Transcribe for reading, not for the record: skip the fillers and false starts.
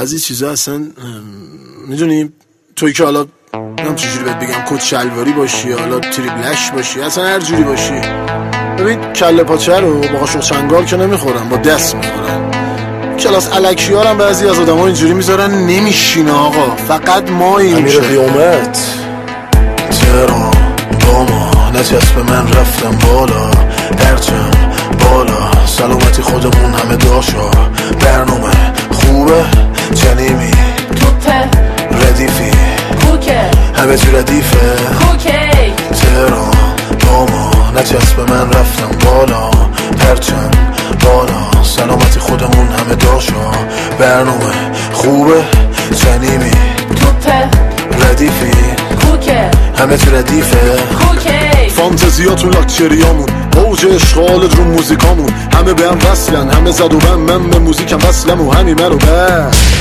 بعضی چیزا اصلا میدونی توی که حالا نم چجوری بهت بگم، کت شلواری باشی حالا تریبلش باشی اصلا هر جوری باشی، ببین کله پاچه رو با قاشق چنگال که نمیخورن، با دست میخورن. کلاس الکی ها هم بعضی از آدم ها اینجوری میذارن نمیشینه آقا، فقط ما این امیر قیامت تهران با ما نچسب من رفتم بالا، پرچم بالا سلامتی خودمون همه داشا، برنامه خوبه جنیمی توپه ردیفی کوکه همه تو ردیفه کوکی تهران با ما نچسب من رفتم بالا، پرچم بالا سلامتی خودمون همه داشا، برنامه خوبه جنیمی توپه ردیفی کوکه همه تو ردیفه کوکی فانتزیاتون لاکچریامون، اوج اشغال رو موزیکامون، همه به هم وصلن همه زد و بم، من به موزیکم وصلم و همین منو بس